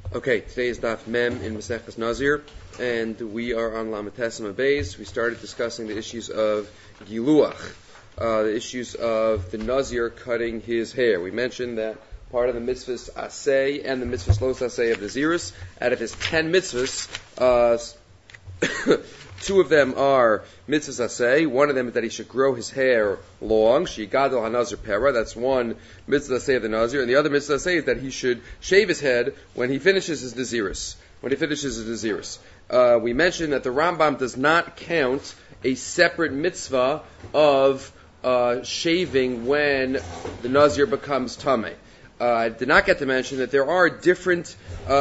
Okay, today is Daf Mem in Masechtas Nazir, and we are on Lamed Tesem Beis. We started discussing the issues of Giluach, the issues of the Nazir cutting his hair. We mentioned that part of the mitzvahs Aseh and the mitzvahs Los Aseh of the Zirus, out of his 10 mitzvahs, 2 of them are mitzvahs Aseh. One of them is that he should grow his hair long. Shigadol HaNazir Pera. That's one mitzvah Aseh of the Nazir. And the other mitzvah Aseh is that he should shave his head when he finishes his Nazirus. We mentioned that the Rambam does not count a separate mitzvah of shaving when the Nazir becomes Tameh. I did not get to mention that there are different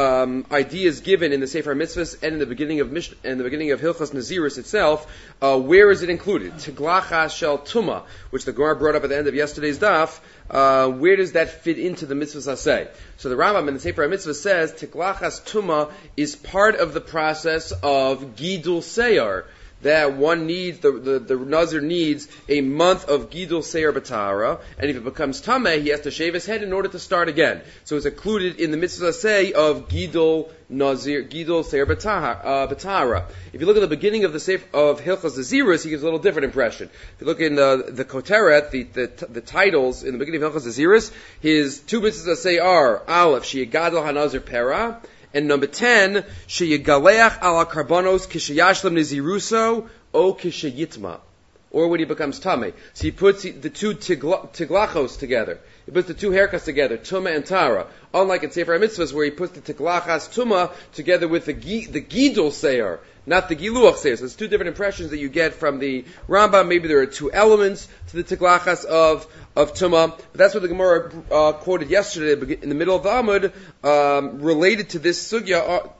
ideas given in the Sefer Mitzvahs and in the beginning of Hilchos Nazirus itself. Where is it included? Tiglachas shel Tuma, which the Gemara brought up at the end of yesterday's daf. Where does that fit into the Mitzvahs Aseh? So the Rambam in the Sefer Mitzvahs says Tiglachas Tuma is part of the process of Gidul Seyar, that one needs, the Nazir needs a month of Gidul Seir B'Tahara, and if it becomes Tameh, he has to shave his head in order to start again. So it's included in the Mitzvah Aseh of Gidul Seir B'Tahara. If you look at the beginning of the Sefer of Hilchos Nazirus, he gives a little different impression. If you look in the Koteret, the titles in the beginning of Hilchos Nazirus, his 2 Mitzvahs Aseh are Aleph, Sheyigadol HaNazir Pera, and number 10, Sheyigaleach ala karbonos kishayashlam niziruso o kishayitma, or when he becomes tameh. So he puts the 2 tiglachos together. He puts the 2 haircuts together, tuma and tara. Unlike in Sefer HaMitzvahs, where he puts the tiglachas tuma together with the gidul seir, not the giluach seir. So there's 2 different impressions that you get from the Rambam. Maybe there are 2 elements to the tiglachas of Tumah. But that's what the Gemara quoted yesterday in the middle of the Amud, related to this sugya,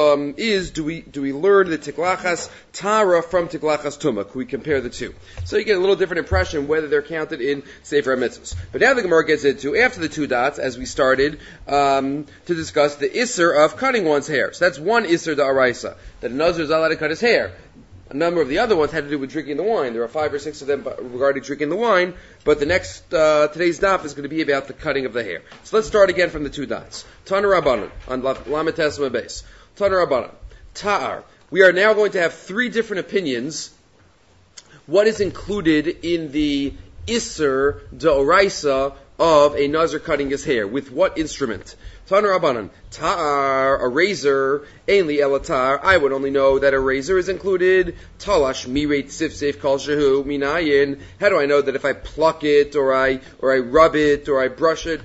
is do we learn the Tiglachas Tara from Tiglachas Tumah? Can we compare the 2? So you get a little different impression whether they're counted in Sefer HaMitzvahs. But now the Gemara gets into, after the 2 dots, as we started, to discuss the Isser of cutting one's hair. So that's one Isser Da'araisa, that a Nazir is allowed to cut his hair. A number of the other ones had to do with drinking the wine. There are 5 or 6 of them regarding drinking the wine, but the next, today's daf is going to be about the cutting of the hair. So let's start again from the 2 dots. Tana Rabbanan, on Lamed Tesem Beis. Tana Rabbanan, Ta'ar. We are now going to have 3 different opinions. What is included in the Isser D'Oraisa of a Nazir cutting his hair? With what instrument? Tana Rabbanan, Ta'ar, a razor, Ainli Elatar, I would only know that a razor is included. Talash mireit sif kol shehu minayin. How do I know that if I pluck it, or I rub it, or I brush it,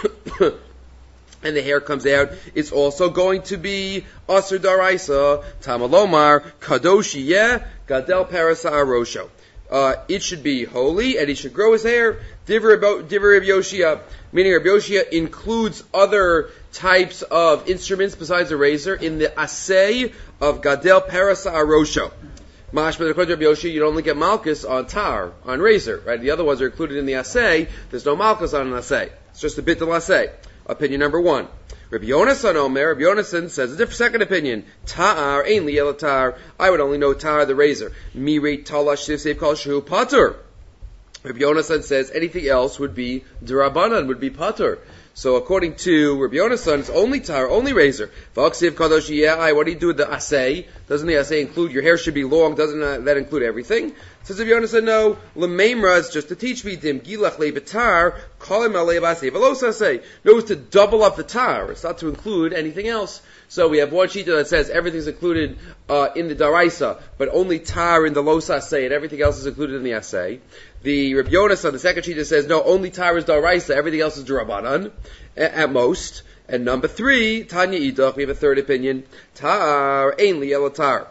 and the hair comes out, it's also going to be Asr Daraisa, Tamalomar, Kadoshi Yeh, Gadel Parasa Arosho. It should be holy, and he should grow his hair. Divrei Reb Yoshia, meaning Reb Yoshia includes other types of instruments besides a razor in the Aseh of Gadel Parasa Arosho. Mashma, according to Reb Yoshia, you only get malchus on tar, on razor, right? The other ones are included in the Aseh. There's no malchus on an Aseh. It's just a bit of Aseh. Opinion number 1. Rabbi Yonasan Omer, Rabbi Yonasan says a different second opinion. Ta'ar, ein li ela tar. I would only know tar, the razor. Mirei talash sif kol shehu patur. Rabbi Yonasan says anything else would be d'Rabbanan, would be patur. So according to Rabbi Yonasan, it's only tar, only razor. V'aksiv kadosh yeh, what do you do with the aseh? Doesn't the aseh include, your hair should be long, doesn't that include everything? Says Rabbi Yonasan, no, l'meimra is just to teach me, dim gilach le'betar, kalim alei b'aseh, v'los aseh. No, it's to double up the tar, it's not to include anything else. So we have one shita that says everything's included in the daraisa, but only tar in the los aseh, and everything else is included in the aseh. The Rabbi Yonasan, the second shita, says no, only tar is daraisa, everything else is d'Rabbanan at most. And number 3, Tanya Idach, we have a third opinion. Tar, ein li ela tar.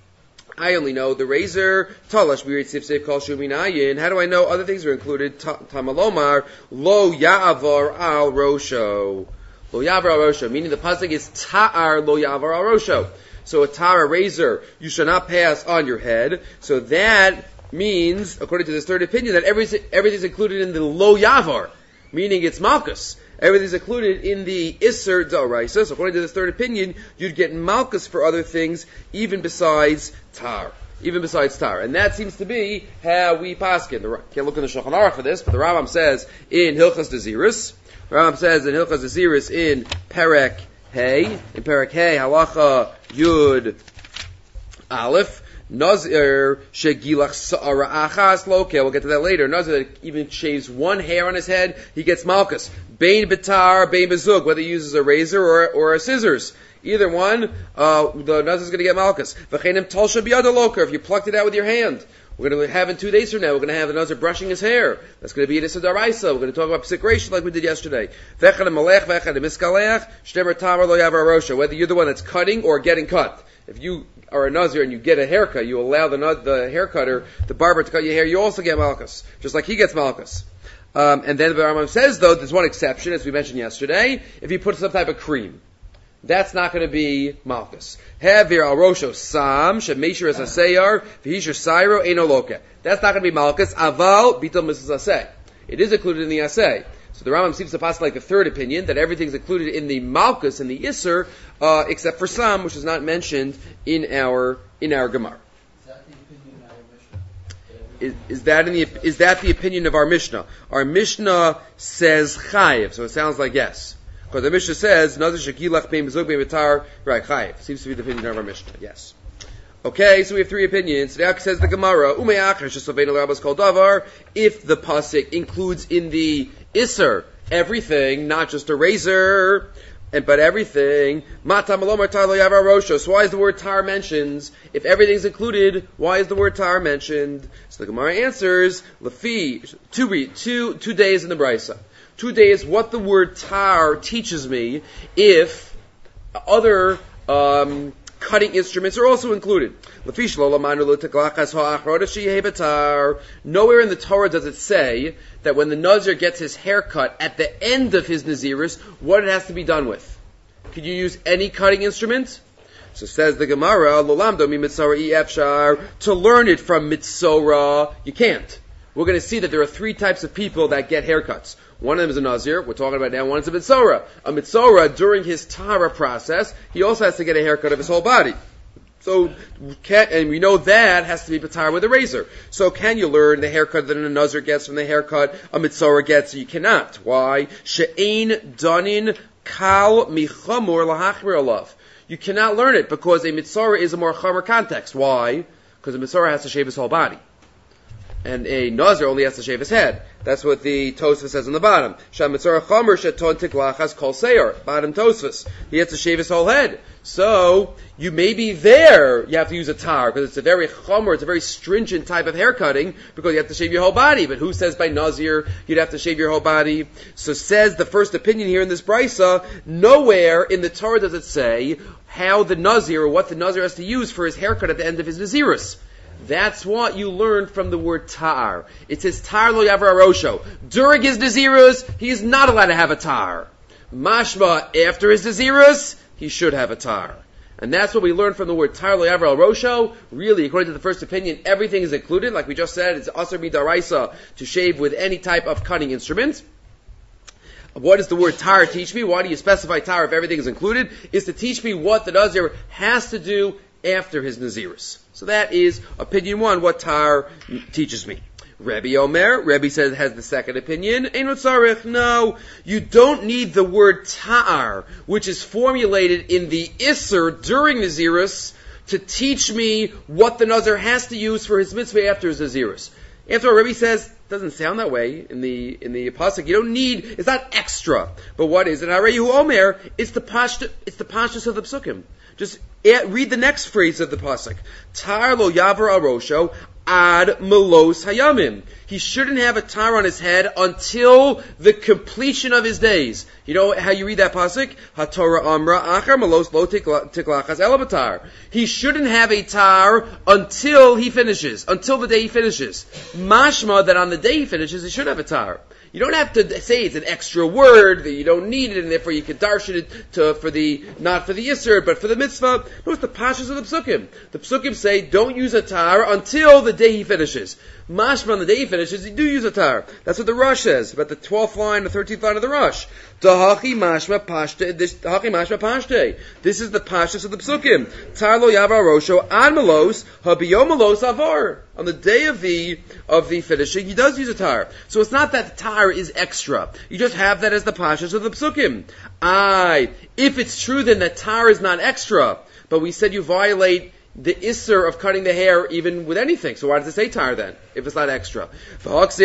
I only know the razor. Talash mireit sif kol shehu minayin. How do I know other things are included? Tamalomar, lo ya'avar al rosho. Lo ya'avar al rosho. Meaning the pasuk is ta'ar lo ya'avar al rosho. So a razor, you shall not pass on your head. So that means, according to this third opinion, that everything's included in the lo yavar, meaning it's malchus. Everything's included in the Isser D'Oraisa. So according to this third opinion, you'd get malchus for other things, even besides tar. And that seems to be how we paskin. Can't look in the Shulchan Aruch for this, but the Rambam says in Hilchos Nazirus, in Perek Hey, in Perek Hey, Halacha Yud Aleph, Nazir shegilach sa'ara achas loke. We'll get to that later. Nazir that even shaves one hair on his head, he gets malchus. Bein betar, bein bezug, whether he uses a razor or a scissors. Either one, the Nazir is going to get malchus. V'chenim talsha biyada loker, if you plucked it out with your hand. We're going to have in 2 days from now, we're going to have the Nazir brushing his hair. That's going to be an Issa Daraisa. We're going to talk about psikration like we did yesterday. Whether you're the one that's cutting or getting cut. If you are a Nazir and you get a haircut, you allow the hair cutter, the barber to cut your hair, you also get malchus. Just like he gets malchus. And then the Rambam says, though, there's one exception, as we mentioned yesterday, if you put some type of cream. That's not going to be malchus. Havir al rosho sam shemeshir as asayar v'hishir sayro eno loke. That's not going to be malchus. Aval bitul misas asay. It is included in the asay. So the Rambam seems to pass like the third opinion that everything's included in the malchus and the isser, except for sam, which is not mentioned in our Gemara. Is that the opinion of our Mishnah? Our Mishnah says chayiv, so it sounds like yes. Because the Mishnah says, Nazir shekilach bein bezug bein betar, right, chayiv. Seems to be the opinion of our Mishnah, yes. Okay, so we have three opinions. Now says the Gemara, if the pasuk includes in the Isser everything, not just a razor, but everything, so why is the word tar mentioned? If everything's included, why is the word tar mentioned? So the Gemara answers, Lafi, 2 days in the Brisa. 2 days, what the word tar teaches me, if other cutting instruments are also included. Nowhere in the Torah does it say that when the Nazir gets his haircut at the end of his Nazirus, what it has to be done with. Could you use any cutting instrument? So says the Gemara, to learn it from Mitzorah, you can't. We're going to see that there are 3 types of people that get haircuts. One of them is a Nazir, we're talking about now, one is a Mitzorah. A Mitzorah, during his Tara process, he also has to get a haircut of his whole body. So, and we know that has to be Patar with a razor. So can you learn the haircut that a Nazir gets from the haircut a Mitzorah gets? You cannot. Why? She'ein danin kal michamur lahachmir alav. You cannot learn it because a Mitzorah is a more chamer context. Why? Because a Mitzorah has to shave his whole body. And a Nazir only has to shave his head. That's what the Tosfos says on the bottom. Shamitzorah chomer sheton tiklachas kol seir. Bottom Tosfos. He has to shave his whole head. So, you may be there, you have to use a tar, because it's a very chomer, it's a very stringent type of hair cutting, because you have to shave your whole body. But who says by Nazir you'd have to shave your whole body? So says the first opinion here in this Brisa, nowhere in the Torah does it say how the Nazir, or what the Nazir has to use for his haircut at the end of his Nazirus. That's what you learned from the word tar. It says tar lo yavar arosho. During his Nazirus, he is not allowed to have a tar. Mashma, after his Nazirus, he should have a tar. And that's what we learned from the word tar lo yavar arosho. Really, according to the first opinion, everything is included. Like we just said, it's asar midaraisa to shave with any type of cutting instrument. What does the word tar teach me? Why do you specify tar if everything is included? Is to teach me what the Nazir has to do after his Nazirus. So that is opinion 1, what tar teaches me. Rebbe says, has the second opinion. No, you don't need the word tar, which is formulated in the Isser during Nazirus, to teach me what the Nazir has to use for his mitzvah after his Nazirus. After all, Rebbe says, doesn't sound that way in the pasuk. You don't need, it's not extra. But what is it? Hareyu Omer, it's the pashtus of the psukim. Just read the next phrase of the pasuk. Tar lo yavar arosho ad melos hayamim. He shouldn't have a tar on his head until the completion of his days. You know how you read that pasuk? HaTorah amra achar melos lo tiklachas elabatar. He shouldn't have a tar until he finishes, until the day he finishes. Mashma, that on the day he finishes, he should have a tar. You don't have to say it's an extra word, that you don't need it, and therefore you can darshan it not for the Yisr, but for the mitzvah. No, it's the pashas of the psukim. The psukim say, don't use a tar until the day he finishes. Mashma, on the day he finishes, you do use a tar. That's what the Rosh says, about the 12th line, the 13th line of the Rosh. Dahachi mashma pashte. Dahachi mashma pashte. This is the pashtus of the psukim. Tar lo yavar rosho an melos habiyom melos avar. On the day of the finishing, he does use a tar. So it's not that the tar is extra. You just have that as the pashtus of the psukim. If it's true, then the tar is not extra. But we said you violate the isser of cutting the hair even with anything. So why does it say tar then, if it's not extra? Then what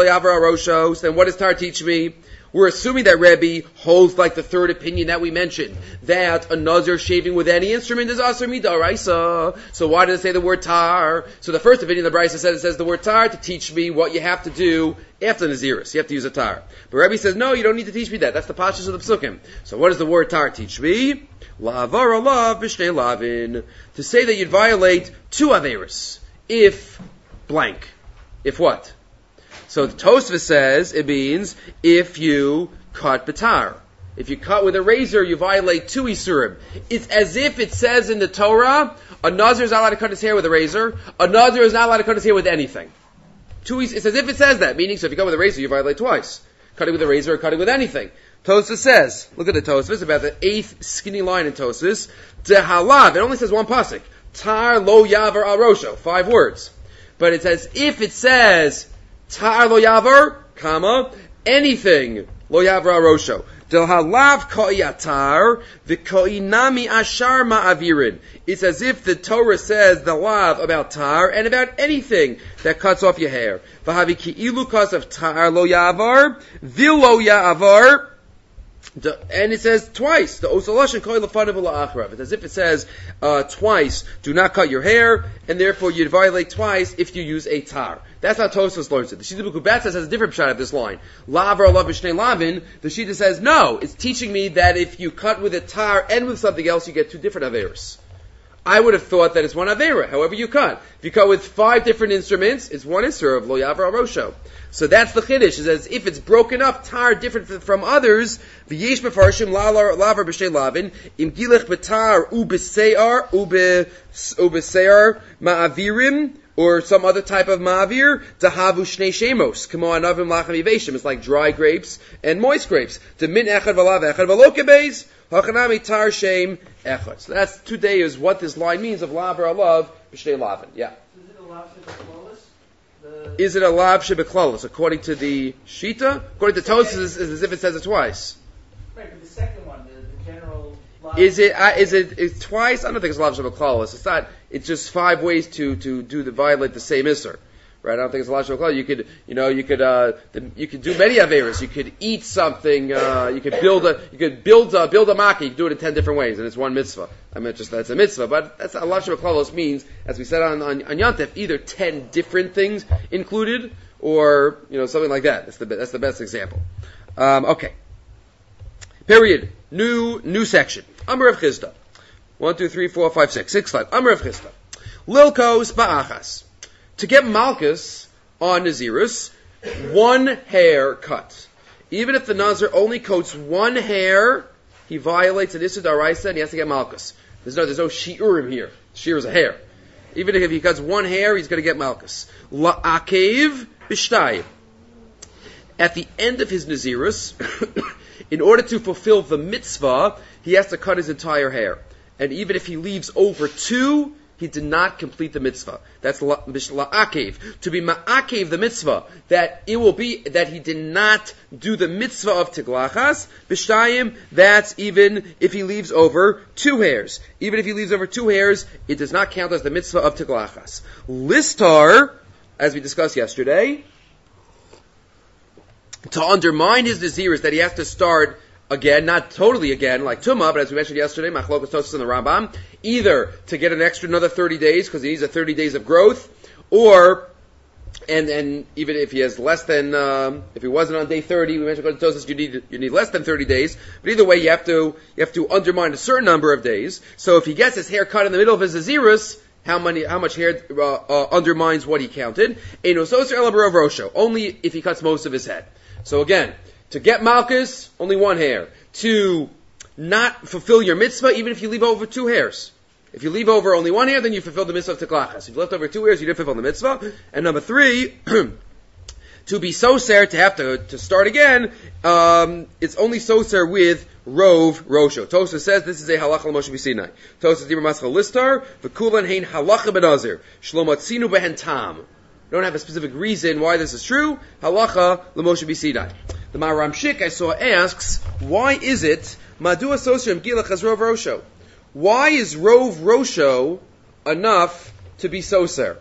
does tar teach me? We're assuming that Rebbe holds like the third opinion that we mentioned, that a nazir shaving with any instrument is asur midaraisa. So why does it say the word tar? So the first opinion the Brisa says the word tar to teach me what you have to do after Naziris. You have to use a tar. But Rebbe says, no, you don't need to teach me that. That's the pashtus of the psukim. So what does the word tar teach me? Lavar alav b'shnei lavin. To say that you'd violate two averis. If blank. If what? So the Tosfos says it means if you cut batar. If you cut with a razor, you violate two isurim. It's as if it says in the Torah, a nazir is not allowed to cut his hair with a razor. A nazir is not allowed to cut his hair with anything. It's as if it says that. Meaning, so if you cut with a razor, you violate twice. Cutting with a razor or cutting with anything. Tosfos says, look at the Tosfos, about the 8th skinny line in Tosfos. Dehalav, it only says one pasuk. Tar lo yavar al rosho. 5 words. But it's as if it says, tar lo yavar, comma, anything lo yavar al rosho. Del halav ko'iyatar, v'ko'inami ashar ma'avirin. It's as if the Torah says the lav about tar and about anything that cuts off your hair. V'havi ki'ilu kas of tar lo yavar, vil lo yavar, and it says twice. The osaloshin koi lefanav la'achrav. It's as if it says twice, do not cut your hair, and therefore you'd violate twice if you use a tar. That's how Tosfos learns it. The Shita B'Kubat says has a different shot of this line. Lavar alav b'shnei lavin. The Shita says no. It's teaching me that if you cut with a tar and with something else, you get 2 different averos. I would have thought that it's one avera. However you cut. If you cut with 5 different instruments, it's one isser of lo yavar al rosho. So that's the chiddush. Is as if it's broken up, tar different from others. V'yesh mefarshim lavar b'shnei lavin im gilech b'tar u'b'seyar ma'avirim, or some other type of ma'avir, dahavu shnei shemos, kamo anavim lachem yiveshim. It's like dry grapes and moist grapes. Demin echad v'lav echad v'lo kebeis, hachanami tar shem echad. So that's today is what this line means of lavar alav b'shnei lavin. Yeah. Is it a lav shebeklolos? According to the Shita? According to Tosfos, is as if it says it twice. Right, but the second one, the general lav. Is it twice? I don't think it's lav shebeklolos. It's not. It's just 5 ways to violate the same isser. Right? I don't think it's lav shebeklolos. You could do many averas. You could eat something. You could build a makkah. You could do it in 10 different ways, and it's one mitzvah. I meant just that's a mitzvah, but that's a lav shebeklolos means, as we said on Yantef, either 10 different things included, or something like that. That's the best example. Okay. Period. New section. Amar Rav Chisda. 1, 2, 3, 4, 5, 6. 6 slides. Amar Rav Chisda. Lilkos ba'achas. To get malchus on Nazirus, 1 hair cut. Even if the Nazir only coats 1 hair, he violates an Issur D'Oraisa and he has to get malchus. There's no shi'urim here. Shi'ur is a hair. Even if he cuts 1 hair, he's going to get malchus. La'akev b'shtayim. At the end of his Nazirus, in order to fulfill the mitzvah, he has to cut his entire hair. And even if he leaves over 2, he did not complete the mitzvah. That's la'akev. To be ma'akev the mitzvah, that it will be that he did not do the mitzvah of tiglachas, b'shtayim, that's even if he leaves over 2 hairs. Even if he leaves over 2 hairs, it does not count as the mitzvah of tiglachas. Listar, as we discussed yesterday, to undermine his Nazirus, that he has to start again, not totally again, like Tumah, but as we mentioned yesterday, Machlokas Tosfos and the Rambam, either to get another 30 days, because he needs 30 days of growth, or, and even if he has less than, if he wasn't on day 30, we mentioned according to Tosfos, you need less than 30 days, but either way, you have to undermine a certain number of days. So if he gets his hair cut in the middle of his Nazirus, how much hair undermines what he counted? Only if he cuts most of his head. So again, to get malchus, only 1 hair. To not fulfill your mitzvah, even if you leave over 2 hairs. If you leave over only 1 hair, then you fulfill the mitzvah of teklachas. If you left over 2 hairs, you didn't fulfill the mitzvah. And number 3, To be soser, to have to start again, it's only soser with Rov Rosho. Tosa says this is a halacha l'Moshe b'Sinai. Tosa Dibur Maschal Listar, v'kulan hein halacha b'Nazir, shlomatzinu behen tam. Don't have a specific reason why this is true. Halacha l'Moshe b'Sinai. The Maharam Shik I saw asks, why is it madua soser m'gilach as Rov Rosho? Why is Rov Rosho enough to be soser?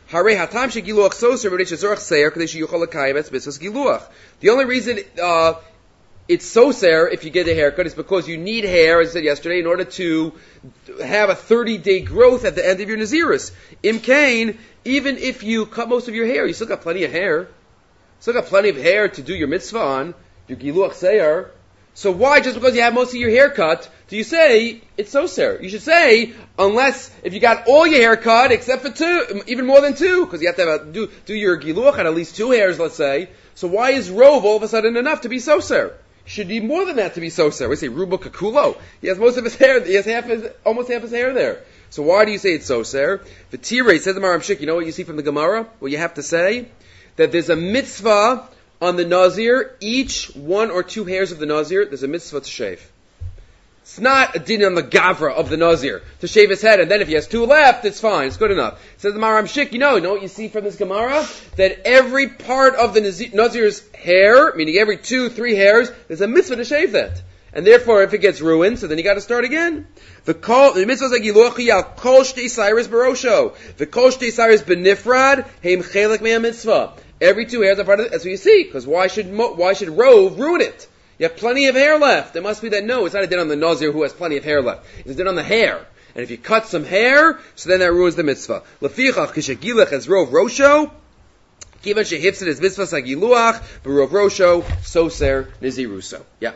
The only reason it's soser if you get a haircut is because you need hair, as I said yesterday, in order to have a 30-day growth at the end of your Nazirus. Imkain, even if you cut most of your hair, you still got plenty of hair. Still got plenty of hair to do your mitzvah on, your giluach seir. So why, just because you have most of your hair cut, do you say it's soser? You should say, unless if you got all your hair cut except for two, even more than two, because you have to do your giluach on at least 2 hairs, let's say. So why is rov all of a sudden enough to be soser? Should need more than that to be soser. We say ruba kakulo. He has most of his hair. He has almost half his hair there. So why do you say it's soser? The Tirei says the Maharam Shik. You know what you see from the Gemara? What you have to say that there's a mitzvah on the Nazir, each 1 or 2 hairs of the Nazir, there's a mitzvah to shave. It's not a din on the gavra of the Nazir to shave his head, and then if he has 2 left, it's fine, it's good enough. It says the Maharam Shik, you know what you see from this Gemara? That every part of the Nazir's hair, meaning every 2, 3 hairs, there's a mitzvah to shave that. And therefore, if it gets ruined, so then you got to start again. The mitzvah is like giluachi al kol shtei cyrus barosho. The kol shtei cyrus benifrad heim chelek mea mitzvah. Every 2 hairs are part of it. That's what you see. Because why should rov ruin it? You have plenty of hair left. It must be that no, it's not a din on the Nazir who has plenty of hair left. It's a din on the hair. And if you cut some hair, so then that ruins the mitzvah. Lefichach kishagilach as rov rosho. Kivan shehipsid as mitzvah sagiluach b'rov rosho soser niziruso. Yeah.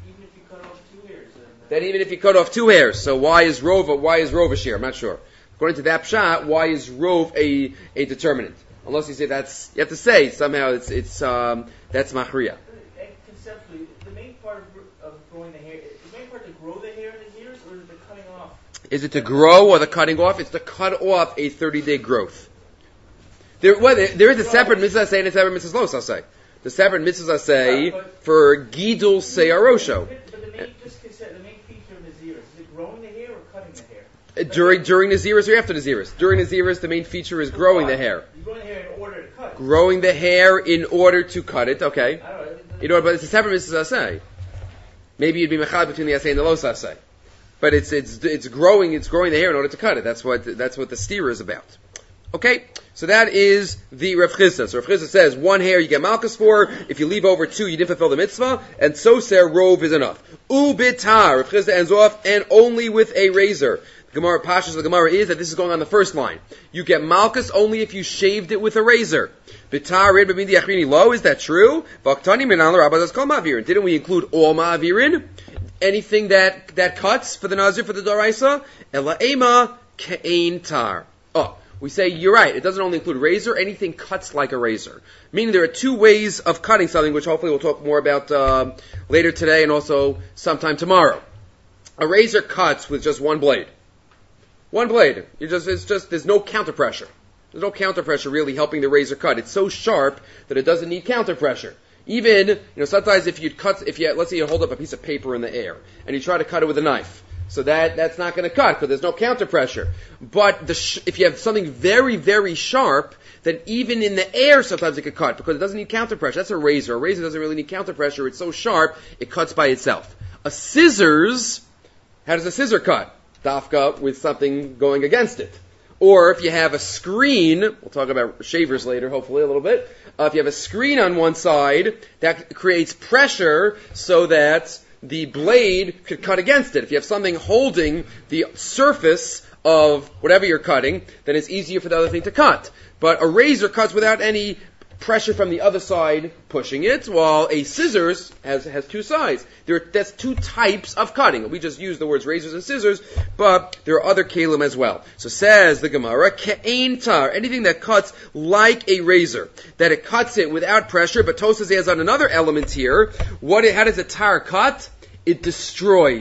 Then even if you cut off 2 hairs, so why is rov a shear? I'm not sure. According to that pshat, why is rov a determinant? Unless you say you have to say somehow it's that's machriya. Conceptually, the main part of growing the hair, the main part to grow the hair in the ears, or is it the cutting off? Is it to grow or the cutting off? It's to cut off a 30-day growth. There is a separate mitzvah say and a separate mitzvah los, I'll say. The separate mitzvahs I say for gidul seyarosho. But the main feature of Naziris, is it growing the hair or cutting the hair? During Naziris or after Naziris? During Naziris, the main feature is growing the hair. You're growing the hair in order to cut. Growing the hair in order to cut it, okay. But it's a separate mitzvah say. Maybe you'd be mechad between the asay and the los asay. But it's growing the hair in order to cut it. That's what the steer is about. Okay, so that is the Rav Chisda. So Rav Chisda says 1 hair you get malchus for. If you leave over 2, you didn't fulfill the mitzvah. And soser rov is enough. Ubitar. Rav Chisda ends off, and only with a razor. The Gemara Pashas of the Gemara is that this is going on the first line. You get malchus only if you shaved it with a razor. Bitar rid b'midi achrini lo. Is that true? Vaktani minan l'rabbadas kol ma'avirin. Didn't we include all ma'avirin? Anything that cuts for the nazir for the doraisa? Ela ema ke'ein tar. Oh. We say, you're right, it doesn't only include razor, anything cuts like a razor. Meaning there are 2 ways of cutting something, which hopefully we'll talk more about later today and also sometime tomorrow. A razor cuts with just 1 blade. 1 blade. There's no counter pressure. There's no counter pressure really helping the razor cut. It's so sharp that it doesn't need counter pressure. Even, sometimes let's say you hold up a piece of paper in the air, and you try to cut it with a knife. So that's not going to cut because there's no counter pressure. But if you have something very, very sharp, then even in the air sometimes it could cut because it doesn't need counter pressure. That's a razor. A razor doesn't really need counter pressure. It's so sharp, it cuts by itself. A scissors, how does a scissor cut? Dafka with something going against it. Or if you have a screen, we'll talk about shavers later, hopefully a little bit. If you have a screen on one side, that creates pressure so that the blade could cut against it. If you have something holding the surface of whatever you're cutting, then it's easier for the other thing to cut. But a razor cuts without any pressure from the other side pushing it, while a scissors has 2 sides. That's 2 types of cutting. We just use the words razors and scissors, but there are other kalim as well. So says the Gemara, ke'ein tar, anything that cuts like a razor, that it cuts it without pressure, but Tosas adds on another element here. How does a tar cut? It destroys.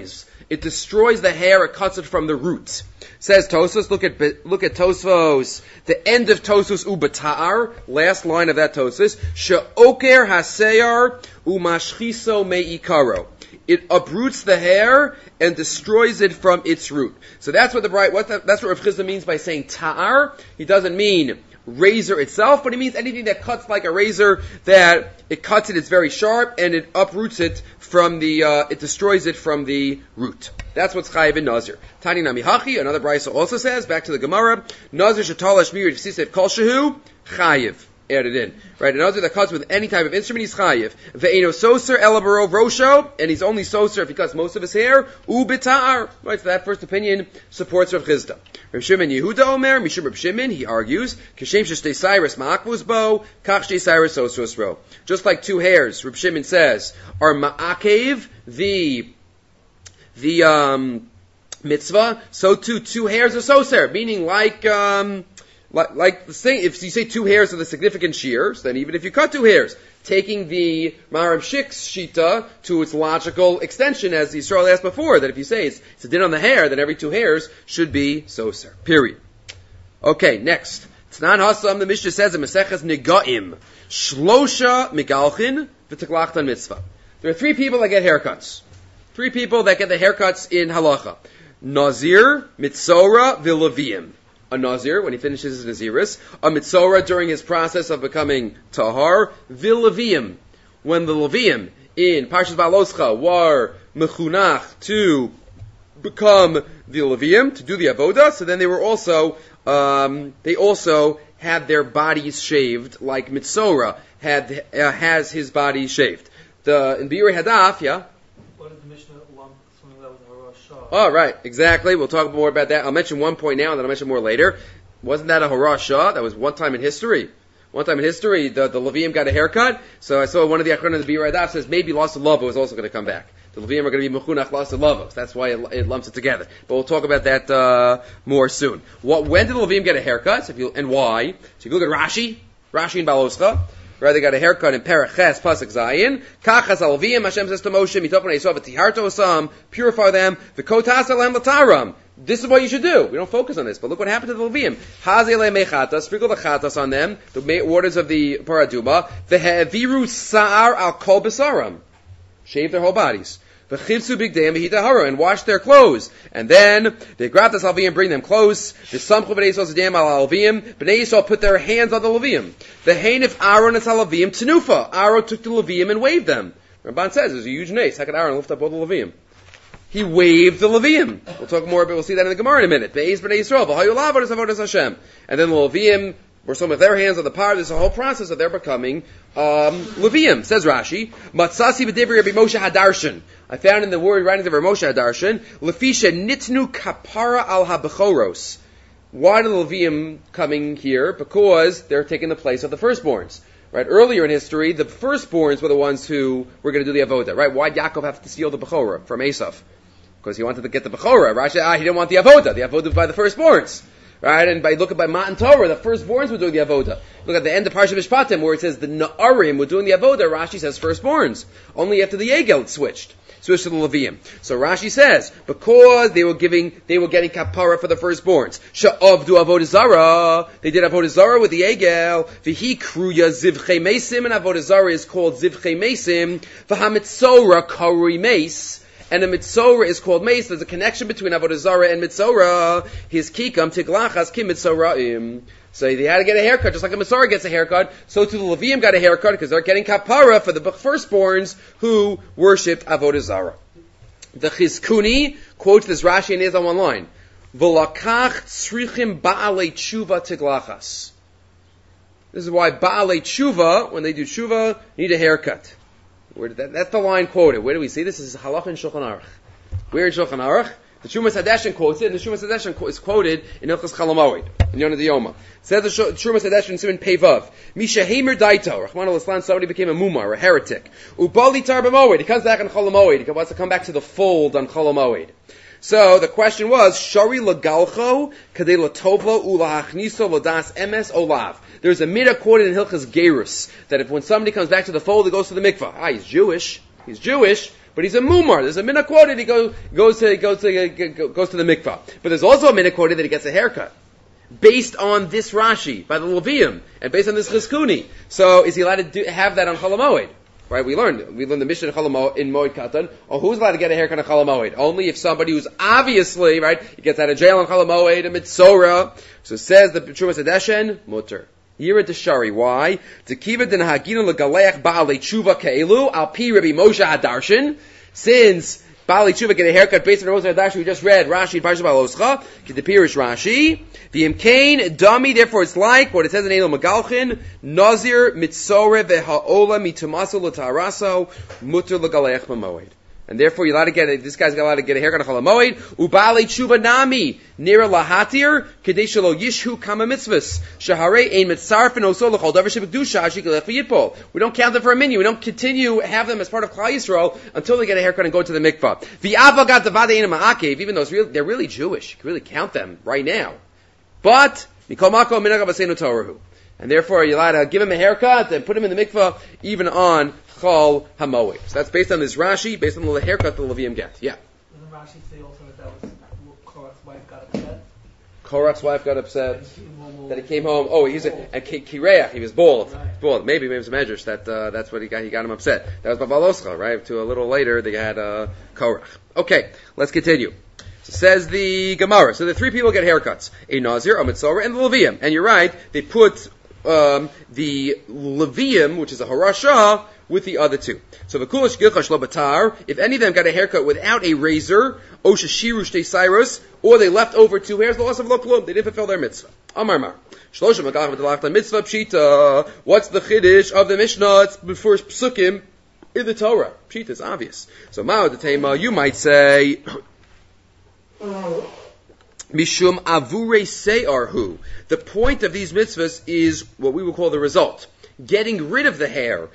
It destroys the hair. It cuts it from the root. Says Tosfos. Look at Tosfos. The end of Tosfos u'batar. Last line of that Tosfos. She'oker haseyar u'mashchiso me'ikaro. It uproots the hair and destroys it from its root. So that's what that's what Rav Chisda means by saying ta'ar. He doesn't mean razor itself, but he means anything that cuts like a razor, that it cuts it, it's very sharp, and it uproots it from it destroys it from the root. That's what's chayiv in Nazir. Tani Nami Hachi, another brisa also says, back to the Gemara, Nazir shetalash mir siset kol shehu, chayiv. Added in. Right? An Nazir that cuts with any type of instrument, he's chayiv. Ve'eno soser elaborov rosho, and he's only soser if he cuts most of his hair, u'bitar. Right? So that first opinion supports Rav Chisda. Rav Shimon Yehuda Omer, Mishum Rav Shimon, he argues, Kashem shtei cyrus ma'akvus bo, kach shtei cyrus osos ro. Just like two hairs, Rav Shimon says, are ma'akev, the mitzvah, so too two hairs are soser, meaning like the thing, if you say two hairs are the significant shears, then even if you cut two hairs, taking the Maharam Shik's shita to its logical extension, as Yisrael asked before, that if you say it's a din on the hair, then every two hairs should be soser. Period. Okay, next. Tznan Hasam, the Mishnah says in Maseches Negaim, Shlosha Migalchin v'Teklachtan Mitzvah. There are three people that get haircuts. Three people that get the haircuts in halacha. Nazir, Mitzora, V'Leviim. A Nazir, when he finishes his Naziris. A Mitzora, during his process of becoming Tahar. V'Leviim. When the Leviim in Parshas Baloscha were Mechunach to become the Leviim, to do the Avodah, so then they were also, they also had their bodies shaved, like Mitzora has his body shaved. In Biur Hadaf, yeah? What did the Mishnah lump something that was Horosh Shah? Oh, right, exactly. We'll talk more about that. I'll mention one point now, and then I'll mention more later. Wasn't that a Horosh Shah? That was one time in history. One time in history, the Levium got a haircut. So I saw one of the Achronim of the Biur Hadaf says maybe Las Lava was also going to come back. The Levium are going to be Mechunach Las Lava. That's why it lumps it together. But we'll talk about that more soon. When did the Levium get a haircut? And why? So you look at Rashi in Baloscha. Right, they got a haircut in Perach Ches Pasuk Zayin. Kachas Alviyim, Hashem says to Moshe, Mitokon Yisov Tiharto Osam, purify them. V'kotas Alem Lataram. This is what you should do. We don't focus on this, but look what happened to the Levim. Hazele Mechata, sprinkle the chatas on them, the orders of the Paraduma. V'heviru Sa'ar Al Kol Besaram. Shave their whole bodies. V'chivsu bigdeim v'hitahara, and wash their clothes. And then they grab the Salvim, bring them close. V'samchu b'nei Yisrael zedem al Alvim. B'nei Yisrael put their hands on the Levim. V'heinif Aaron et Halavim tenufa. Aaron took the Levim and waved them. Ramban says there's a huge nace. How could Aaron lift up all the Levim? He waved the Levim. We'll talk more about. We'll see that in the Gemara in a minute. Be'ez b'nei Yisrael v'hayu lavadas avodas Hashem. And then the Levim were some of their hands on the power. There's a whole process of their becoming Levium. Says Rashi, Matsasi b'divri Rabbi Moshe Hadarshan. I found in the writings of Rabbi Moshe Hadarshan, Lefisha nitnu kapara al habechoros. Why are the Levium coming here? Because they're taking the place of the firstborns. Right? Earlier in history, the firstborns were the ones who were going to do the avodah. Right? Why did Yaakov have to steal the Bechorah from Esav? Because he wanted to get the Bechorah. Rashi, he didn't want the avodah. The avodah was by the firstborns. Right, and look at Matan Torah, the firstborns were doing the avodah. Look at the end of Parsha Mishpatim, where it says the Na'arim were doing the avodah. Rashi says firstborns. Only after the Yegel it switched to the Levium. So Rashi says because they were getting kapara for the firstborns. Sha'avdu avodah zara. They did avodah zara with the Yegel. V'hi kruya zivchei mesim, and avodah zara is called zivchei mesim. V'hamitzora karui meis. And the Mitzora is called Mace. There's a connection between Avodah Zarah and Mitzora. His kikam tiglachas kim Mitzoraim. So they had to get a haircut, just like a Mitzora gets a haircut. So too the Levium got a haircut because they're getting kapara for the firstborns who worshipped Avodah Zarah. The Chizkuni quotes this Rashi and is on one line. V'lakach tzrichim ba'alei tshuva tiglachas. This is why ba'alei tshuva, when they do tshuva, need a haircut. That's the line quoted. Where do we see this? This is Halach in Shulchan Aruch. Where in Shulchan Aruch? The Shumas Hadeshin quotes it, and the Shumas Hadeshin is quoted in Ilchas Chalamoid, in Yonah D'Yoma. It says the Shumas Hadeshin in Simon Pevav, Misha Hamer Daito, Rahman al-Islam, somebody became a mumar, a heretic. Ubali Tar B'Moed, he comes back on Chalamoid, he wants to come back to the fold on Chalamoid. So the question was, Shari Lagalcho, Kadei Latovlo, Ulahachniso, Ladas Emes, Olav. There's a midah quoted in Hilchas Gerus, that if when somebody comes back to the fold, he goes to the mikvah. He's Jewish, but he's a mumar. There's a minhag quota that he goes to the mikvah. But there's also a minhag quota that he gets a haircut. Based on this Rashi, by the Levium, and based on this Chizkuni. So is he allowed to have that on Chol HaMoed? Right, we learned the Mishnah in Moed Katan. Or who's allowed to get a haircut on Chol HaMoed? Only if somebody who's obviously, right, he gets out of jail on Chol HaMoed, a Mitzorah. So says the Trumas Hadeshen, Mutter. Here at the Shari. Why? Tekiva den haginu legaleach ba'alei tshuva ke'elu al pi Rabbi Moshe Hadarshan. Since Ba'alei tshuva get a haircut based on Moshe Hadarshan, we just read Rashi Parshas Baloscha, the Pirish Rashi. The imkain dummy, therefore it's like what it says in Elul Megalchin, Nazir mitzore v'ha'ola mitumaso l'taraso mutter legaleach b'moed. And therefore you're allowed to get this guy's allowed to get a haircut on Chol HaMoed. Ubalei tshuva nami nira lahatir kedei shelo yishu kama mitzvahs shaharei ein mitzarfen oso l'chol davar shebekdusha ashikelech v'yitpol. We don't count them for a minyan. We don't continue have them as part of Klal Yisrael until they get a haircut and go to the mikvah. V'avagat devadei in ma'akev, even though they're really Jewish, you can really count them right now. But mikol makom minhag avosenu torahu, and therefore you're allowed to give him a haircut and put him in the mikvah even on Chol HaMoed. So that's based on this Rashi, based on the haircut the Levium get. Yeah. Doesn't Rashi say also that was Korach's wife got upset? Korach's wife got upset that he came home. Oh, he's and Kireach, he was bald. Right. Bald. Maybe it was Medrash that's what he got. He got him upset. That was Babaloscha, right? To a little later they had Korach. Okay, let's continue. So says the Gemara. So the three people get haircuts: a Nazir, a Mitzorah, and the Levium. And you're right. They put the Levium, which is a Harasha, with the other two. So v'kulish gilchash lo batar, if any of them got a haircut without a razor, o sheshiru shtei cyrus, or they left over 2 hairs, lo asav lo plum, they didn't fulfill their mitzvah. Amar mar. Shlosha magalach v'talach mitzvah pshita. What's the chiddush of the Mishnah? It's before psukim in the Torah. Pshita is obvious. So ma'od tema, you might say, mishum avure se'arhu. The point of these mitzvahs is what we would call the result. Getting rid of the hair.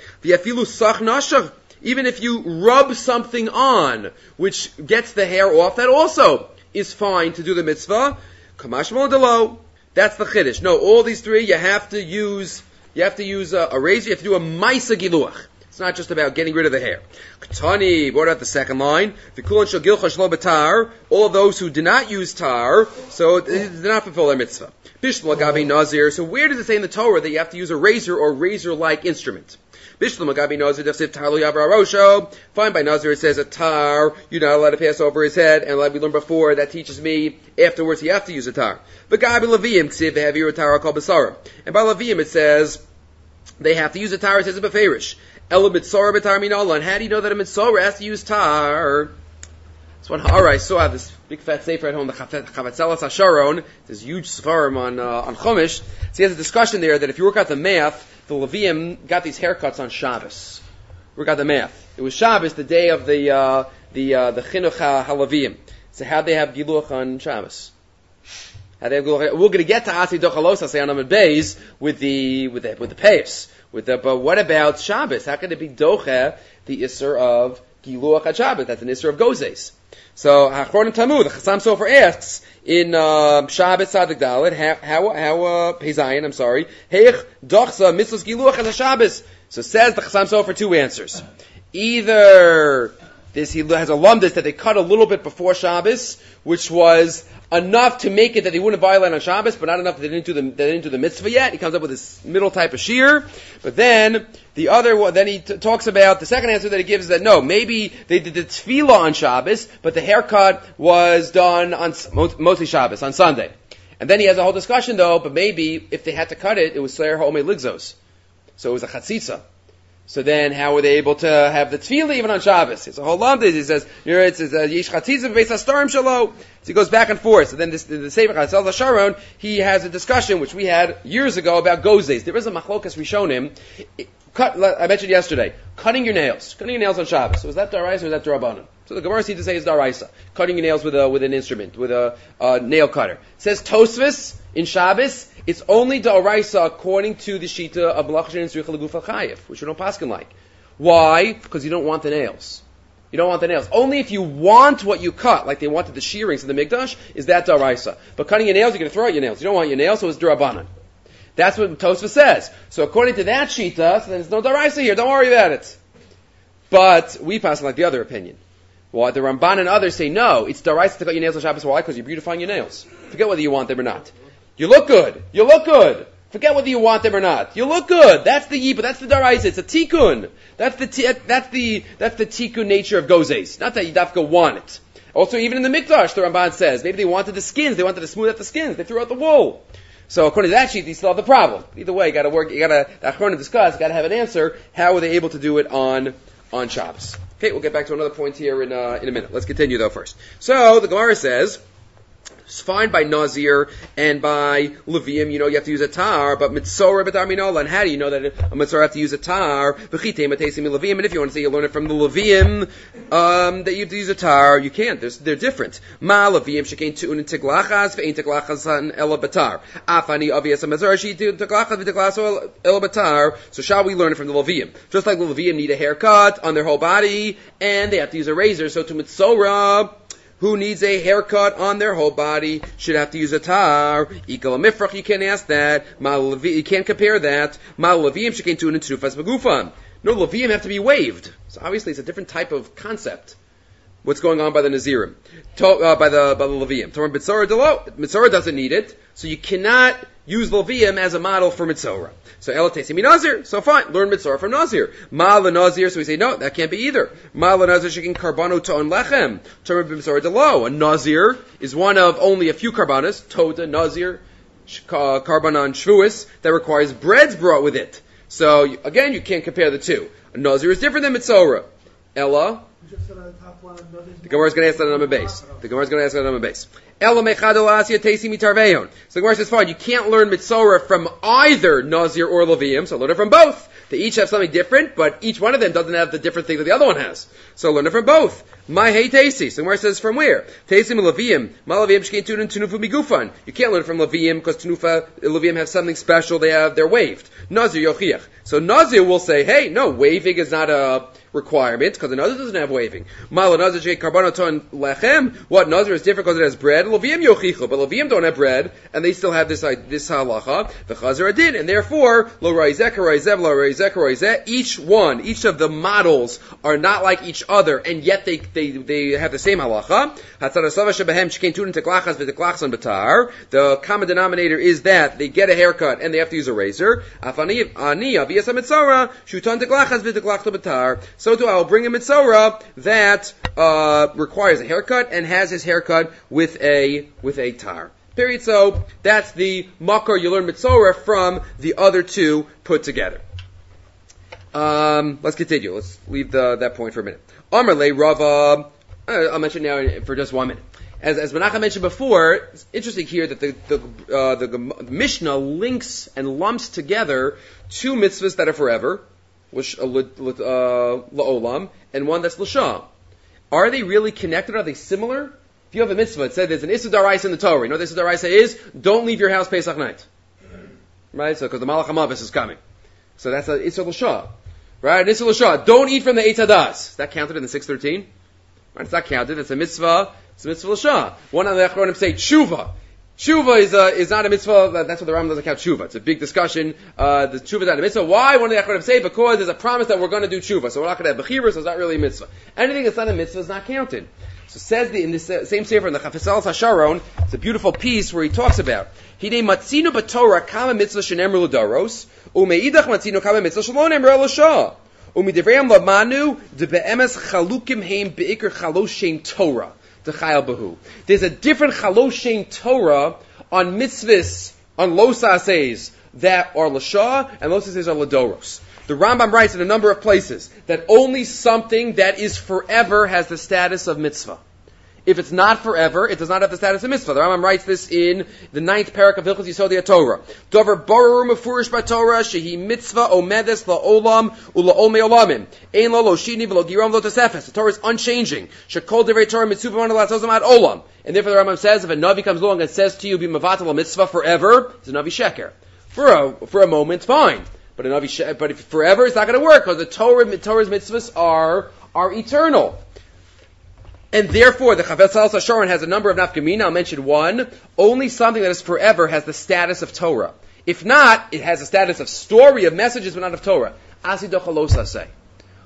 Even if you rub something on, which gets the hair off, that also is fine to do the mitzvah. Kamashmo delo. That's the chiddush. No, all these three, you have to use a razor, you have to do a maisa giluach. It's not just about getting rid of the hair. Ketani, what about the second line? V'kulan shel gilchash lo b'tar. All of those who did not use tar, so they did not fulfill their mitzvah. Bishlam agabi nazir. So where does it say in the Torah that you have to use a razor or razor-like instrument? Bishlam agabi nazir dafsiv tar lo yavra rosho. Fine, by nazir it says a tar, you're not allowed to pass over his head, and like we learned before, that teaches me afterwards you have to use a tar. V'gabi leviim ksiv v'havir tar kol b'sara. And by leviim it says they have to use a tar. It says a beferish. Ela mitzorah b'tar minala. And how do you know that a mitzorah has to use tar? That's one ha'ara I saw this big fat sefer at home, the Chavatzelas HaSharon, this huge sefarim on Chumash. So he has a discussion there that if you work out the math, the Levium got these haircuts on Shabbos. Work out the math. It was Shabbos, the day of the Chinuch HaLevium. So how'd they have Giluach on Shabbos? We're going to get to Asi Dochalos, say on Amud Beis with the payos. But what about Shabbos? How can it be Docha, the Isser of Giluach HaShabbos? That's an Isser of Gozes. So Achronim Talmud, the Chassam Sofer asks in Shabbos Sadik Dalet, how Pezayin, I'm sorry, Heich Dochsa Mitzvos Giluach HaShabbos. So says the Chassam Sofer 2 answers. Either he has a lumdus that they cut a little bit before Shabbos, which was enough to make it that they wouldn't violate on Shabbos, but not enough that they didn't do the mitzvah yet. He comes up with this middle type of shear. But then the other one, then he talks about the second answer that he gives is that no, maybe they did the tefillah on Shabbos, but the haircut was done on mostly Shabbos, on Sunday. And then he has a whole discussion though, but maybe if they had to cut it, it was Seir Ha'omei Ligzos. So it was a chatzitza. So then, how were they able to have the tefillah even on Shabbos? It's a whole lot. He says, it says, Yesh chatzitza v'beis hastarim shelo. So he goes back and forth. So then the Sefer Chatzal Sharon, he has a discussion, which we had years ago, about gozes. There is a machlokas rishonim. I mentioned yesterday, cutting your nails on Shabbos. So is that daraisa or is that darabanan? So the Gemara seems to say it's daraisa. Cutting your nails with an instrument, with a nail cutter. It says Tosfos in Shabbos, it's only daraisa according to the shita of Malach and Tzricha L'Guf HaChayev, which we don't paskin like. Why? Because you don't want the nails. You don't want the nails. Only if you want what you cut, like they wanted the shearings in the Mikdash, is that daraisa. But cutting your nails, you're going to throw out your nails. You don't want your nails, so it's darabanan. That's what Tosfos says. So according to that shita, so there's no daraisa here. Don't worry about it. But we pass like the other opinion. Well, the Ramban and others say no, it's daraisa to cut your nails on Shabbos. Why? Because you're beautifying your nails. Forget whether you want them or not. You look good. You look good. Forget whether you want them or not. You look good. That's the yiba. That's the daraisa. It's a tikkun. That's the tikkun nature of gozes. Not that you dafka want it. Also, even in the mikdash, the Ramban says maybe they wanted the skins. They wanted to smooth out the skins. They threw out the wool. So according to that sheet, they still have the problem. Either way, you got to work. You got to the Achronim discuss. Got to have an answer. How were they able to do it on Shabbos? Okay, we'll get back to another point here in a minute. Let's continue though first. So the Gemara says, it's fine by Nazir and by Levium, you have to use a tar, but Mitzorah b'tar minola, and how do you know that a Mitzorah have to use a tar? V'chitei matesim Levium, and if you want to say you learn it from the Levium, that you have to use a tar, you can't. They're different. Ma Levium shekein tu'un in tiglachas, ve'ein tiglachas ela b'tar. Afani aviyas ha-Mitzorah she tiglachas v'tiglachas ela b'tar. So shall we learn it from the Levium? Just like the Levium need a haircut on their whole body, and they have to use a razor, so to Mitzorah, who needs a haircut on their whole body should have to use a tar. Ikal mifrach, you can't ask that. You can't compare that. Mal levim shekein tu'un t'nufas begufan. No, levim have to be waved. So obviously it's a different type of concept. What's going on by the Nazirim, by the levim? Torah Mitzorah delo. Mitzorah doesn't need it, so you cannot use levim as a model for Mitzorah. So Elatesi mi Nazir. So fine, learn Mitzorah from Nazir. Ma la Nazir. So we say no, that can't be either. Ma la Nazir shekin karbano to'on lechem. Torah Mitzorah delo. A Nazir is one of only a few karbanas. Toda Nazir, karbanon shvuis, that requires breads brought with it. So again, you can't compare the two. A Nazir is different than Mitzorah. Ella. The Gemara is going to ask that on a base. Ella mechadol asya teisi mitarveyon. So the Gemara says, fine, you can't learn Mitzorah from either Nazir or Levium, so learn it from both. They each have something different, but each one of them doesn't have the different thing that the other one has. So learn it from both. My hey teisi. So the Gemara says, from where? Teisi Levium. Ma Levium shkein tu'un tenufa migufan. You can't learn it from Levium because Levium have something special. They're waved. Nazir yochiach. So Nazir will say, hey, no, waving is not a requirement, because the Nazir doesn't have waving. What, Nazir is different because it has bread? Levium yochichu, but Levium don't have bread, and they still have this halacha, the Chazar adin, and therefore, lo raizek, each of the models are not like each other, and yet they have the same halacha. The common denominator is that they get a haircut, and they have to use a razor. So too, I will bring a Mitzorah that requires a haircut and has his haircut with a tar. Period. So that's the makar you learn Mitzorah from the other two put together. Let's continue. Let's leave that point for a minute. Amar le Rava. I'll mention now for just 1 minute. As Menachem mentioned before, it's interesting here that the Mishnah links and lumps together two mitzvahs that are forever, la'olam, and one that's l'sham. Are they really connected? Are they similar? If you have a mitzvah, it said there's an Issa Daraisa in the Torah. You know what the Issa Daraisa is? Don't leave your house Pesach night. Right? So, because the Malach HaMavis is coming. So that's an Issa l'sham. Right? An Issa l'sham. Don't eat from the Eitz Hadas. Is that counted in the 613? Right? It's not counted. It's a mitzvah. It's a mitzvah l'sham. One of the Achronim say tshuva. Tshuva is not a mitzvah. That's what the Rambam doesn't count tshuva. It's a big discussion. The tshuva is not a mitzvah. Why? One of the Achronim say because there's a promise that we're going to do tshuva. So we're not going to have bechira, so it's not really a mitzvah. Anything that's not a mitzvah is not counted. So says in this same sefer in the Chafetz Hasharon, it's a beautiful piece where he talks about Hidei matzinu b'Torah kama mitzvah shenemru l'daros umeidach matzinu kama mitzvah shelo nemru l'shah umidivreim lamanu de be'emes chalukim heim be'ikr chaloshem Torah. There's a different Chaloshem Torah on mitzvahs, on losases that are l'shah and losases are l'doros. The Rambam writes in a number of places that only something that is forever has the status of mitzvah. If it's not forever, it does not have the status of mitzvah. The Rambam writes this in the 9th parak of Hilchos Yisodei HaTorah. Dover baruch mefurish b'Torah shehi mitzvah omedes la'olam ula'ol me'olamim. Ein lo shini v'lo giram lo tosefes. The Torah is unchanging. Shekol divrei Torah mitzvah man la'tzozam ad olam. And therefore the Rambam says, if a Navi comes along and says to you, be mevatel a mitzvah forever, it's a Navi sheker. For a moment, fine. But if forever, it's not going to work, because the Torah's mitzvahs are eternal. And therefore, the Chafetz Hasharon has a number of nafkamina. I'll mention one. Only something that is forever has the status of Torah. If not, it has a status of story, of messages, but not of Torah. Asi dochalosa say.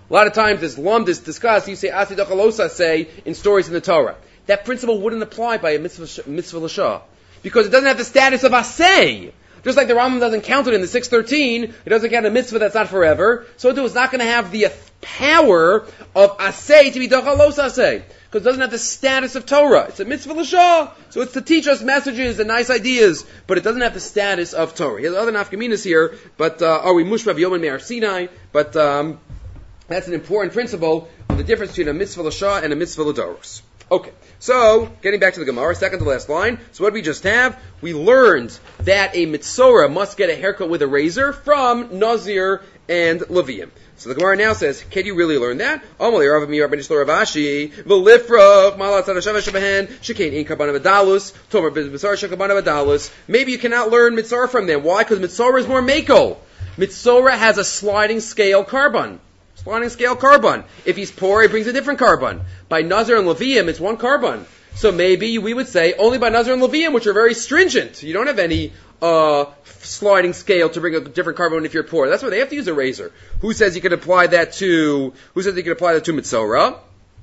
A lot of times this lumd is discussed, you say asay dochal asay in stories in the Torah. That principle wouldn't apply by a mitzvah l'shah, because it doesn't have the status of asay. Just like the Rambam doesn't count it in the 613, it doesn't count a mitzvah that's not forever, so it's not going to have the power of asay to be dochalos asay, because it doesn't have the status of Torah. It's a mitzvah l'shah, so it's to teach us messages and nice ideas, but it doesn't have the status of Torah. He has other nafkaminas here, but are we mushrav yom and me'ar Sinai? But that's an important principle of the difference between a mitzvah l'shah and a mitzvah l'doros. Okay, so getting back to the Gemara, second to last line. So what did we just have? We learned that a mitzorah must get a haircut with a razor from Nazir and Levium. So the Gemara now says, can you really learn that? Maybe you cannot learn mitzorah from them. Why? Because mitzorah is more makel. Mitzorah has a sliding scale carbon. Sliding scale carbon. If he's poor, he brings a different carbon. By Nazir and Levium, it's one carbon. So maybe we would say only by Nazir and Levium, which are very stringent. You don't have any sliding scale to bring a different carbon if you're poor. That's why they have to use a razor. Who says you can apply that to Mitzorah?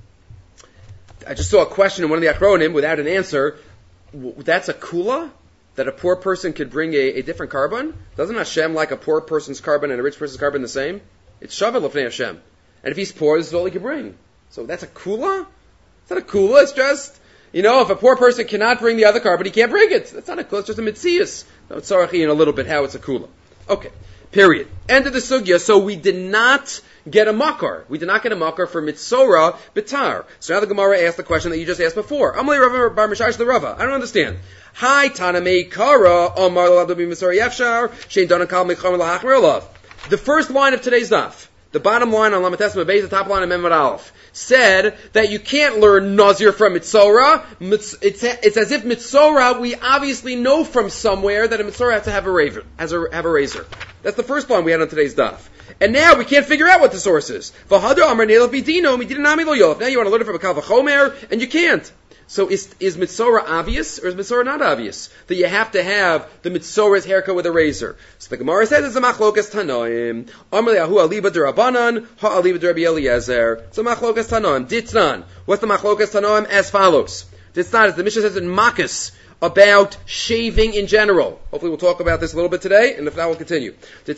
I just saw a question in one of the Achronim without an answer. That's a kula? That a poor person could bring a different carbon? Doesn't Hashem like a poor person's carbon and a rich person's carbon the same? It's Shavah l'fnei Hashem. And if he's poor, this is all he can bring. So that's a kula? It's not a kula, it's just, if a poor person cannot bring the other carbon, he can't bring it. That's not a kula, it's just a mitzias. It's Tzarachi in a little bit how it's a kula. Okay, period. End of the sugya. So we did not get a makar. We did not get a makar for mitzorah bitar. So now the Gemara asked the question that you just asked before. Amalei Rava bar Mishash the Rava. I don't understand. Hi Tanamei Kara Omar L'Abdu Mitzorah Yefshar Shein Donan Kal Mecham L'Hachmer Olav. The first line of today's daf, the bottom line on Lamates Mabez, the top line of Memad Aleph, said that you can't learn Nazir from Mitzorah. It's as if Mitzorah, we obviously know from somewhere that a Mitzorah has to have a razor. That's the first line we had on today's daf. And now we can't figure out what the source is. Now you want to learn it from a Kal V'chomer, and you can't. So is Mitzorah obvious, or is Mitzorah not obvious? That you have to have the Mitzorah's haircut with a razor. So the Gemara says it's a machlokas tanoim. Amar le'ahu aliba d'Rabbanan, ha'aliba d'Rabbi Eliezer. It's a machlokas tanoim. Ditznan. What's the machlokas tanoim? As follows. Ditznan, as the Mishnah says in Makkas, about shaving in general. Hopefully we'll talk about this a little bit today, and if not, we'll continue. The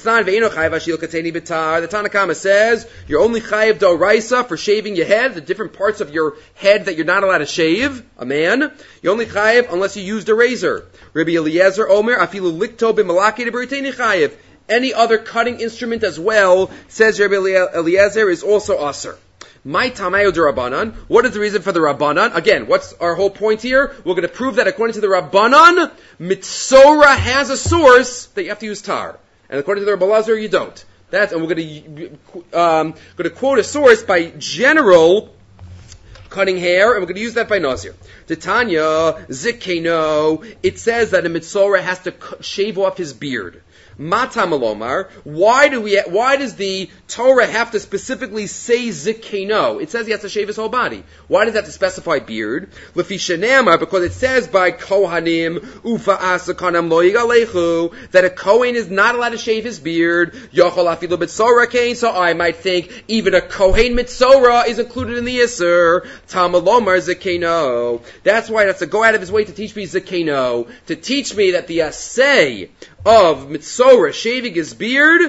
Tanakama says, you're only chayiv d'oraisa for shaving your head, the different parts of your head that you're not allowed to shave, a man. You're only chayiv unless you used a razor. Rabbi Eliezer Omer, afilu likto b'malaki d'b'riteni chayiv. Any other cutting instrument as well, says Rabbi Eliezer, is also aser. My tamayo de Rabbanan. What is the reason for the Rabbanan? Again, what's our whole point here? We're going to prove that according to the Rabbanan, Mitzorah has a source that you have to use tar, and according to the Rebbe Lazar, you don't. And we're going to quote a source by general cutting hair, and we're going to use that by Nazir. Titania Zikeno. It says that a Mitzorah has to shave off his beard. Mata Malomar, why does the Torah have to specifically say zikeno? It says he has to shave his whole body. Why does it have to specify beard? Lefi shenamar, because it says by Kohanim, ufa asakanam lo yigalechu, that a Kohen is not allowed to shave his beard. Yochol afilu mitzorah kain, so I might think even a Kohen mitzorah is included in the Yisr. Tamalomar zikeno. That's why it has to go out of his way to teach me zikeno, to teach me that the assay of Mitzorah shaving his beard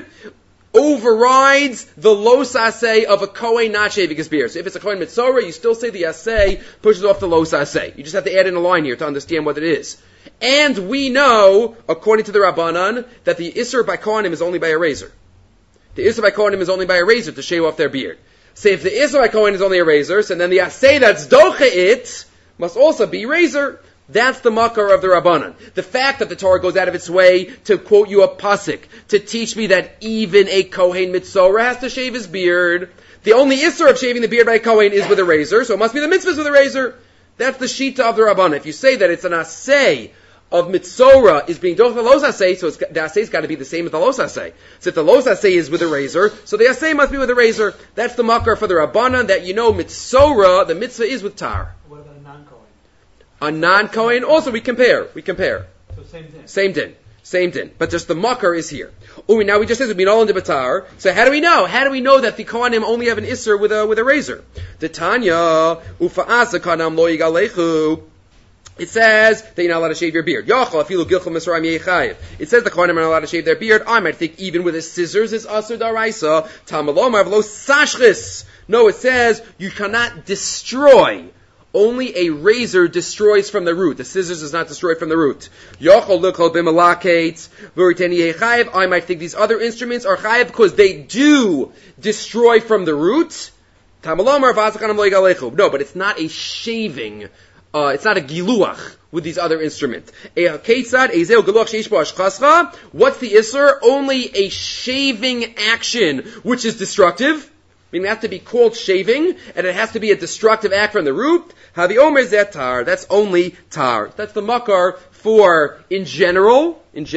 overrides the los asay of a Kohen not shaving his beard. So if it's a Kohen Mitzorah, you still say the asay pushes off the los asay. You just have to add in a line here to understand what it is. And we know, according to the Rabbanan, that the Isser by Kohanim is only by a razor. The Isser by Kohanim is only by a razor to shave off their beard. So if the Isser by Kohen is only a razor, so then the asay that's doche it must also be razor. That's the makar of the Rabbanan. The fact that the Torah goes out of its way to quote you a pasuk, to teach me that even a Kohen Mitzorah has to shave his beard. The only Isser of shaving the beard by a Kohen is with a razor, so it must be the mitzvahs with a razor. That's the shita of the Rabbanan. If you say that it's an asay of Mitzorah is being done with the los asay, so the asay's got to be the same as the los asay. So if the los asay is with a razor, so the asay must be with a razor. That's the makar for the Rabbanan, that Mitzorah, the mitzvah is with tar. What about a non-Kohen? A non-Kohen, also we compare. So same din. Same thing. But just the makar is here. Now we just said min olin de batar. So how do we know? How do we know that the kohanim only have an isser with a razor? The Tanya ufa'asa kanam lo yigalechu. It says that you're not allowed to shave your beard. It says the kohanim are not allowed to shave their beard. I might think even with the scissors is asur daraisa. Tamalomar v'lo sashchis. No, it says you cannot destroy. Only a razor destroys from the root. The scissors is not destroyed from the root. I might think these other instruments are chayiv because they do destroy from the root. No, but it's not a shaving. It's not a giluach with these other instruments. What's the isser? Only a shaving action, which is destructive. Meaning it has to be called shaving, and it has to be a destructive act from the root. Havi omer zet tar. That's only tar. That's the makar for in general. What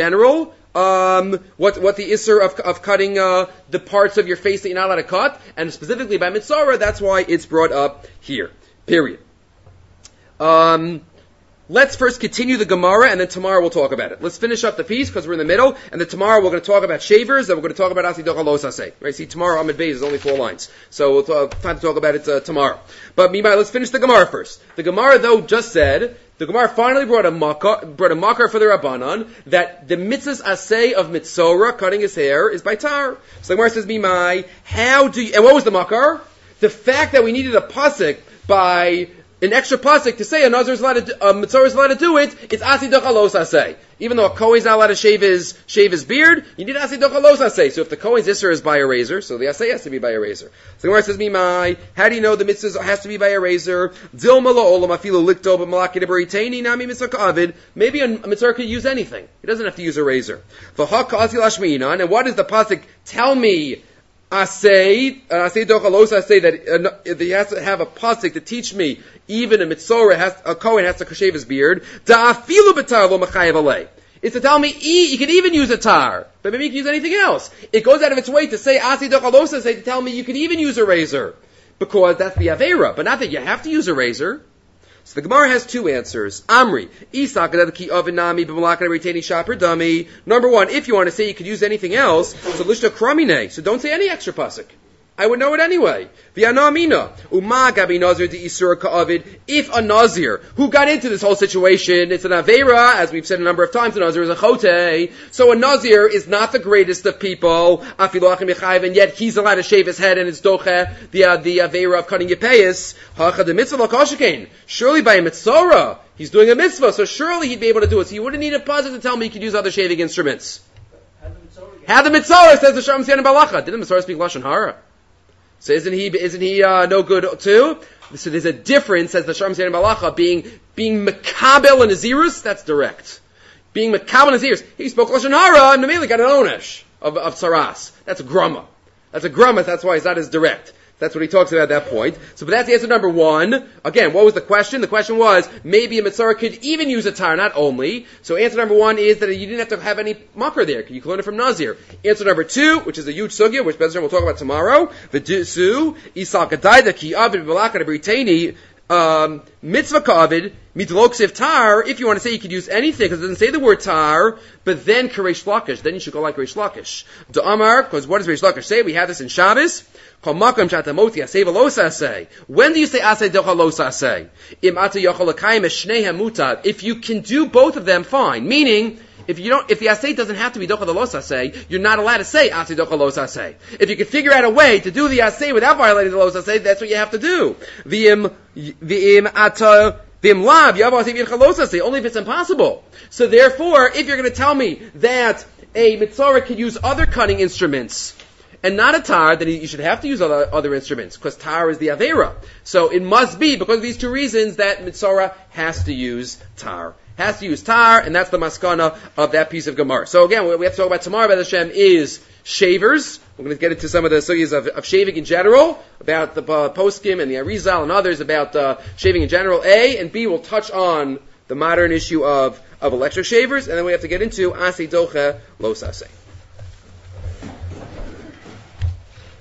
the isser of cutting the parts of your face that you're not allowed to cut, and specifically by mitzvah, that's why it's brought up here. Period. Let's first continue the Gemara, and then tomorrow we'll talk about it. Let's finish up the piece, because we're in the middle, and then tomorrow we're going to talk about shavers, and we're going to talk about asidocha lo saseh. Right? See, tomorrow Amid Beis is only 4 lines. So we'll time to talk about it tomorrow. But meanwhile, let's finish the Gemara first. The Gemara, though, just said, the Gemara finally brought a makar for the Rabbanan, that the mitzvahs aseh of mitzorah, cutting his hair, is by tar. So the Gemara says, Mimai, and what was the makar? The fact that we needed a pasuk by an extra pasuk to say a Nazir is allowed to, Mitzorah is allowed to do it, it's asidocha lo saseh. Even though a Kohen is not allowed to shave his beard, you need asidocha lo saseh. So if the Kohen's isser is by a razor, so the aseh has to be by a razor. So the Gemara says, Mimai, how do you know the mitzvah has to be by a razor? Dilma lo olam afilu likto b'malakid b'reiteni nami mitzvah ka'avid. Maybe a mitzvah could use anything. He doesn't have to use a razor. V'ha ka'asil ashmi'inan, and what does the pasuk tell me? Asay docha lo saseh, that he has to have a pasuk to teach me even a Kohen has to shave his beard. Da'afilu b'tar lo machayev alei. It's to tell me you can even use a tar, but maybe you can use anything else. It goes out of its way to say asidocha lo saseh, to tell me you can even use a razor, because that's the avera, but not that you have to use a razor. So the Gemara has 2 answers. Amri, number 1, if you want to say you could use anything else, so lishta kramine, so don't say any extra pasuk. I would know it anyway. If a Nazir who got into this whole situation, it's an Avera, as we've said a number of times, a Nazir is a Chote, so a Nazir is not the greatest of people, and yet he's allowed to shave his head and it's doche, the Avera of cutting Yepeyas. Surely by a Mitzorah, he's doing a mitzvah, so surely he'd be able to do it. So you wouldn't need a pasuk to tell me he could use other shaving instruments. How the Mitzorah says the Shalom Siyan Balacha. Didn't the Mitzorah speak Lashon Hara? So isn't he no good too? So there's a difference, as the Shalom Siyan Balacha, being Mekabel and Nazirus, that's direct. Being Mekabel and Nazirus, he spoke Lashon Hara and Mameli got an Onesh of Saras. That's a Grama. That's why he's not as direct. That's what he talks about at that point. So, but that's answer number 1. Again, what was the question? The question was, maybe a Mitzorah could even use a tar, not only. So answer number 1 is that you didn't have to have any makar there. You can learn it from Nazir. Answer number 2, which is a huge sugya, which Bezra we'll talk about tomorrow. V'dusu, isakadayda ki avid b'malakad b'riteni, mitzvah ka'avid, mitloksiv tar, if you want to say you could use anything, because it doesn't say the word tar, but then Reish Lakish, then you should go like Reish Lakish. Da'amar, because what does Reish Lakish say? We have this in Shabbos. When do you say asay docha lo saseh? If you can do both of them, fine. Meaning, if the asay doesn't have to be docha lo saseh, you're not allowed to say asay docha lo saseh. If you can figure out a way to do the asay without violating the lo saseh, that's what you have to do. Only if it's impossible. So therefore, if you're going to tell me that a mitzorah could use other cutting instruments and not a tar, then you should have to use other instruments, because tar is the avera. So it must be, because of these 2 reasons, that mitzorah has to use tar. And that's the maskana of that piece of Gemara. So again, what we have to talk about tomorrow, B'ez Hashem, is shavers. We're going to get into some of the sugyas of shaving in general, about the poskim and the Arizal and others, about shaving in general, A, and B, we'll touch on the modern issue of electric shavers, and then we have to get into asay docha lo saseh.